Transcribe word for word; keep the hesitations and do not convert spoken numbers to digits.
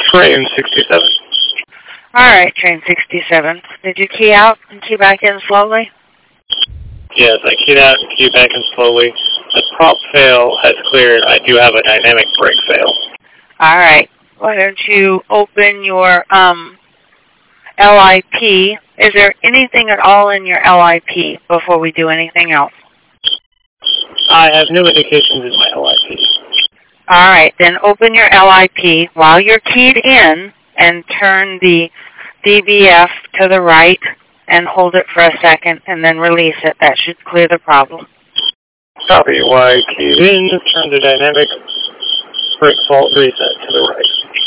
Train sixty-seven. Alright, train sixty-seven. Did you key out and key back in slowly? Yes, I keyed out and keyed back in slowly. The prop fail has cleared. I do have a dynamic brake fail. Alright. Why don't you open your um, L I P? Is there anything at all in your L I P before we do anything else? I have no indications in my L I P. Alright, then open your L I P while you're keyed in and turn the D B F to the right and hold it for a second and then release it. That should clear the problem. Copy. Y keyed in, turn the dynamic brake fault reset to the right.